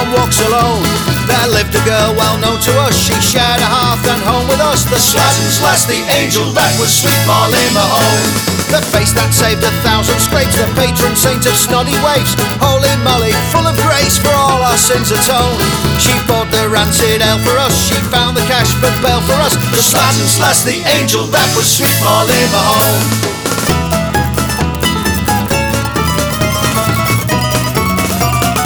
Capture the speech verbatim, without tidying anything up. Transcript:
one walks alone. There lived a girl well known to us. She shared a hearth and home with us. The Slattern's lass, the angel that was sweet Marlene Mahone. The face that saved a thousand scrapes, the patron saint of snoddy waifs. Holy Molly, full of grace, for all our sins atoned. She bought the rancid ale for us. She found the cash for bail for us. The Slattern's lass, the angel that was sweet Marlene Mahone.